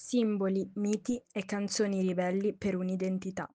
Simboli, miti e canzoni ribelli per un'identità.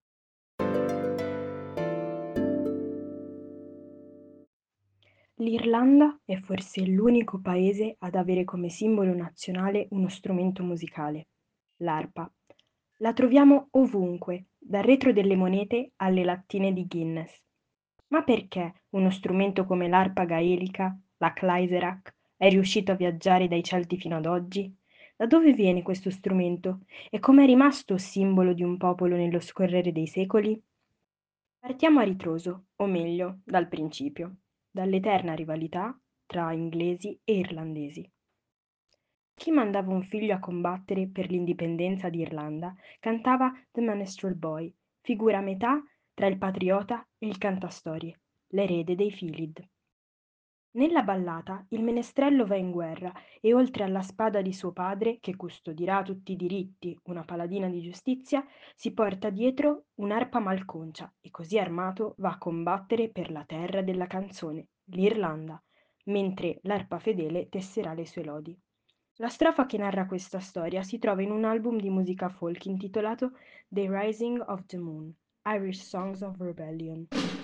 L'Irlanda è forse l'unico paese ad avere come simbolo nazionale uno strumento musicale, l'arpa. La troviamo ovunque, dal retro delle monete alle lattine di Guinness. Ma perché uno strumento come l'arpa gaelica, la Clydesdale, è riuscito a viaggiare dai Celti fino ad oggi? Da dove viene questo strumento e come è rimasto simbolo di un popolo nello scorrere dei secoli? Partiamo a ritroso, o meglio, dal principio, dall'eterna rivalità tra inglesi e irlandesi. Chi mandava un figlio a combattere per l'indipendenza d'Irlanda cantava The Minstrel Boy, figura a metà tra il patriota e il cantastorie, l'erede dei Philid. Nella ballata il menestrello va in guerra e oltre alla spada di suo padre, che custodirà tutti i diritti, una paladina di giustizia, si porta dietro un'arpa malconcia e così armato va a combattere per la terra della canzone, l'Irlanda, mentre l'arpa fedele tesserà le sue lodi. La strofa che narra questa storia si trova in un album di musica folk intitolato The Rising of the Moon, Irish Songs of Rebellion.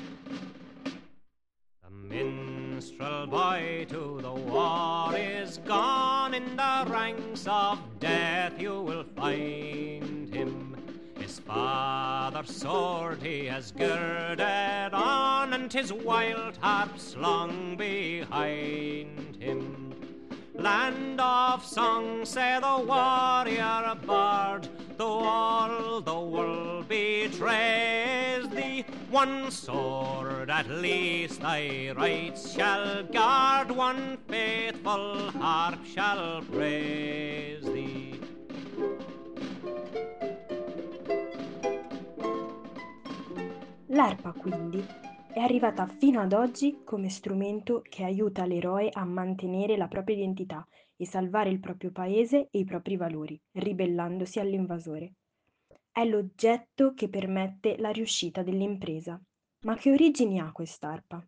The minstrel boy to the war is gone. In the ranks of death you will find him. His father's sword he has girded on, and his wild harp slung behind him. Land of song, say the warrior bard, though all the world betrays thee, one sword at least thy rights shall guard, one faithful harp shall praise thee. L'arpa, quindi, è arrivata fino ad oggi come strumento che aiuta l'eroe a mantenere la propria identità e salvare il proprio paese e i propri valori, ribellandosi all'invasore. È l'oggetto che permette la riuscita dell'impresa. Ma che origini ha quest'arpa?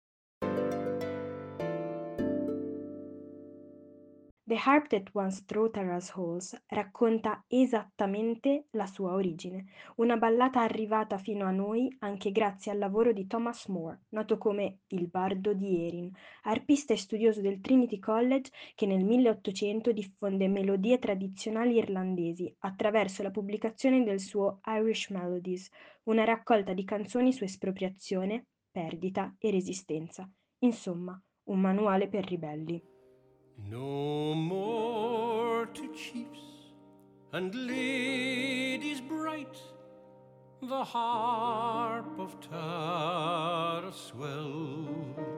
The Harp That Once Drew Tara's Halls racconta esattamente la sua origine, una ballata arrivata fino a noi anche grazie al lavoro di Thomas Moore, noto come il Bardo di Erin, arpista e studioso del Trinity College che nel 1800 diffonde melodie tradizionali irlandesi attraverso la pubblicazione del suo Irish Melodies, una raccolta di canzoni su espropriazione, perdita e resistenza. Insomma, un manuale per ribelli. No more to chiefs and ladies bright the harp of Tara swell.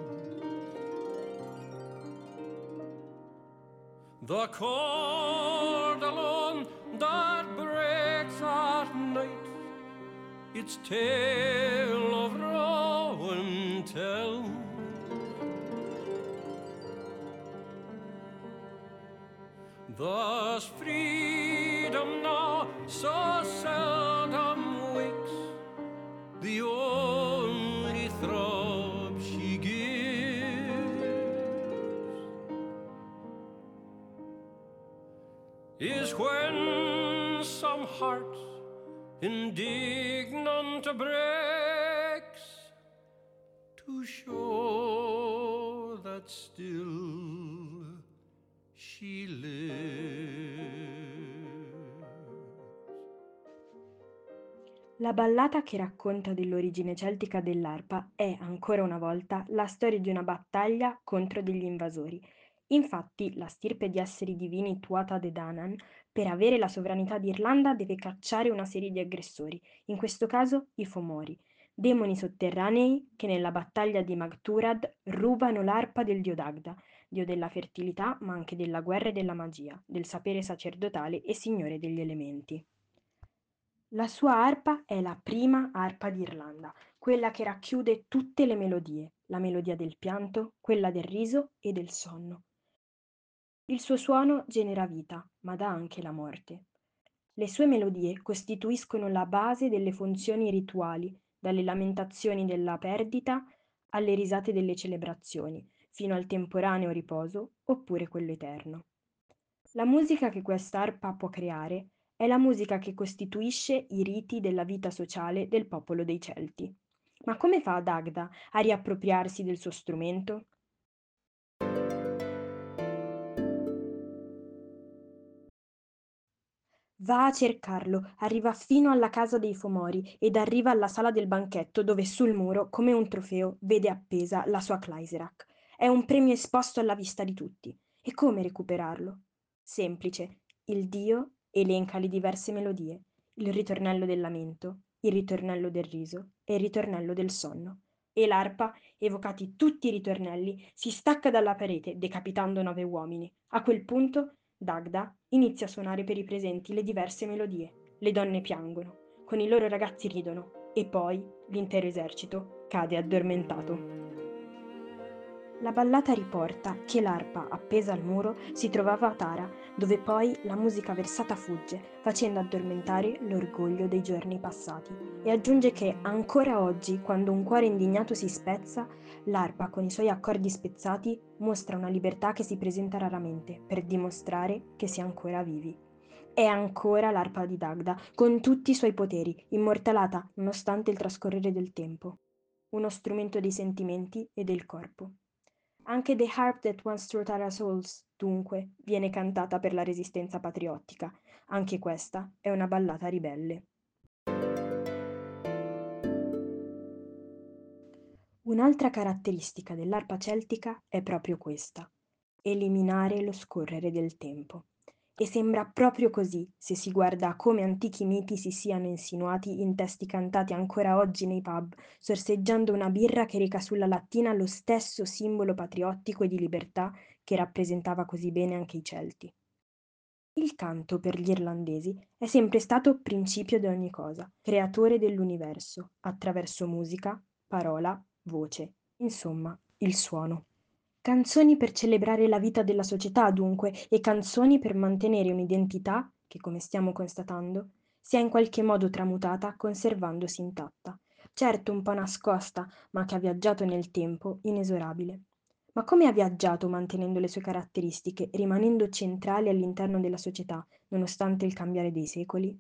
The chord alone that breaks at night its tale of Rowan tell. Thus freedom now so seldom wakes, the only throb she gives is when some heart indignant breaks to show that still she lives. La ballata che racconta dell'origine celtica dell'arpa è, ancora una volta, la storia di una battaglia contro degli invasori. Infatti, la stirpe di esseri divini Tuatha De Danann, per avere la sovranità d'Irlanda, deve cacciare una serie di aggressori, in questo caso i Fomori, demoni sotterranei che nella battaglia di Magturad rubano l'arpa del dio Dagda, dio della fertilità ma anche della guerra e della magia, del sapere sacerdotale e signore degli elementi. La sua arpa è la prima arpa d'Irlanda, quella che racchiude tutte le melodie, la melodia del pianto, quella del riso e del sonno. Il suo suono genera vita, ma dà anche la morte. Le sue melodie costituiscono la base delle funzioni rituali, dalle lamentazioni della perdita alle risate delle celebrazioni, fino al temporaneo riposo oppure quello eterno. La musica che quest'arpa può creare È la musica che costituisce i riti della vita sociale del popolo dei Celti. Ma come fa Dagda a riappropriarsi del suo strumento? Va a cercarlo, arriva fino alla casa dei Fomori ed arriva alla sala del banchetto dove sul muro, come un trofeo, vede appesa la sua Clayserak. È un premio esposto alla vista di tutti. E come recuperarlo? Semplice. Il dio elenca le diverse melodie, il ritornello del lamento, il ritornello del riso e il ritornello del sonno. E l'arpa, evocati tutti i ritornelli, si stacca dalla parete, decapitando 9 uomini. A quel punto Dagda inizia a suonare per i presenti le diverse melodie. Le donne piangono, con i loro ragazzi ridono e poi l'intero esercito cade addormentato. La ballata riporta che l'arpa appesa al muro si trovava a Tara, dove poi la musica versata fugge, facendo addormentare l'orgoglio dei giorni passati, e aggiunge che ancora oggi, quando un cuore indignato si spezza, l'arpa con i suoi accordi spezzati mostra una libertà che si presenta raramente, per dimostrare che si è ancora vivi. È ancora l'arpa di Dagda, con tutti i suoi poteri, immortalata nonostante il trascorrere del tempo. Uno strumento dei sentimenti e del corpo. Anche The Harp That Once Trod Our Souls, dunque, viene cantata per la resistenza patriottica. Anche questa è una ballata ribelle. Un'altra caratteristica dell'arpa celtica è proprio questa: eliminare lo scorrere del tempo. E sembra proprio così se si guarda a come antichi miti si siano insinuati in testi cantati ancora oggi nei pub, sorseggiando una birra che reca sulla lattina lo stesso simbolo patriottico e di libertà che rappresentava così bene anche i Celti. Il canto per gli irlandesi è sempre stato principio di ogni cosa, creatore dell'universo, attraverso musica, parola, voce, insomma, il suono. Canzoni per celebrare la vita della società, dunque, e canzoni per mantenere un'identità che, come stiamo constatando, sia in qualche modo tramutata conservandosi intatta. Certo un po' nascosta, ma che ha viaggiato nel tempo, inesorabile. Ma come ha viaggiato mantenendo le sue caratteristiche, rimanendo centrale all'interno della società, nonostante il cambiare dei secoli?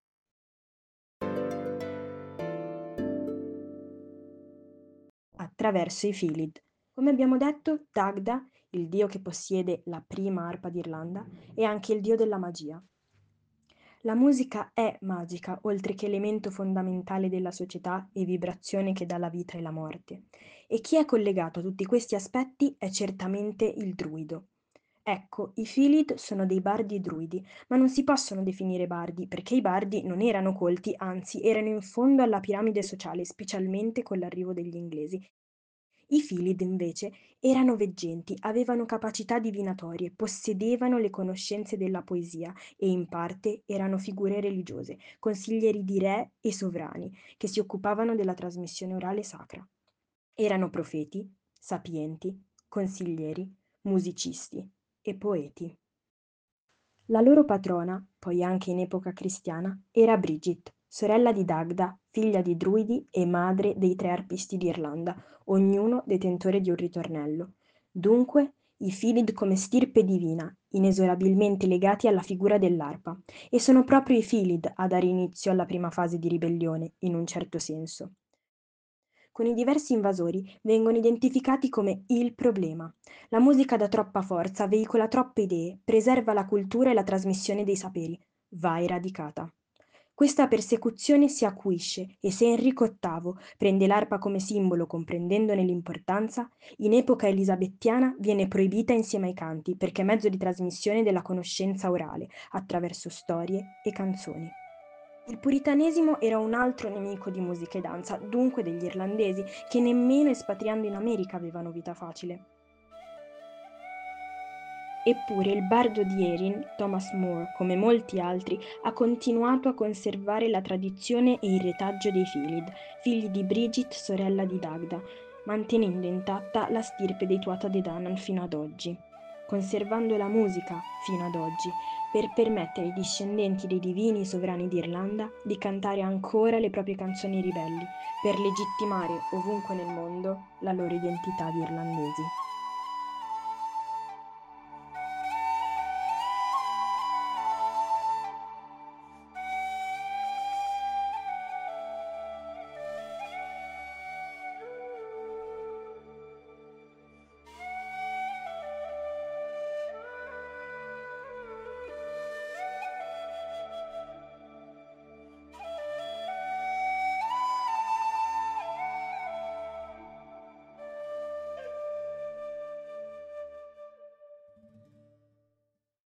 Attraverso i Fílid. Come abbiamo detto, Dagda, il dio che possiede la prima arpa d'Irlanda, è anche il dio della magia. La musica è magica, oltre che elemento fondamentale della società e vibrazione che dà la vita e la morte. E chi è collegato a tutti questi aspetti è certamente il druido. Ecco, i Fílid sono dei bardi druidi, ma non si possono definire bardi perché i bardi non erano colti, anzi erano in fondo alla piramide sociale, specialmente con l'arrivo degli inglesi. I Fílid, invece, erano veggenti, avevano capacità divinatorie, possedevano le conoscenze della poesia e in parte erano figure religiose, consiglieri di re e sovrani, che si occupavano della trasmissione orale sacra. Erano profeti, sapienti, consiglieri, musicisti e poeti. La loro patrona, poi anche in epoca cristiana, era Brigid, sorella di Dagda, figlia di druidi e madre dei 3 arpisti d'Irlanda, ognuno detentore di un ritornello. Dunque, i Fílid come stirpe divina, inesorabilmente legati alla figura dell'arpa, e sono proprio i Fílid a dare inizio alla prima fase di ribellione, in un certo senso. Con i diversi invasori vengono identificati come il problema. La musica dà troppa forza, veicola troppe idee, preserva la cultura e la trasmissione dei saperi. Va eradicata. Questa persecuzione si acuisce e se Enrico VIII prende l'arpa come simbolo comprendendone l'importanza, in epoca elisabettiana viene proibita insieme ai canti perché mezzo di trasmissione della conoscenza orale attraverso storie e canzoni. Il puritanesimo era un altro nemico di musica e danza, dunque degli irlandesi, che nemmeno espatriando in America avevano vita facile. Eppure il bardo di Erin, Thomas More, come molti altri, ha continuato a conservare la tradizione e il retaggio dei Fílid, figli di Brigid, sorella di Dagda, mantenendo intatta la stirpe dei Tuatha De Danann fino ad oggi, conservando la musica fino ad oggi, per permettere ai discendenti dei divini sovrani d'Irlanda di cantare ancora le proprie canzoni ribelli, per legittimare ovunque nel mondo la loro identità di irlandesi.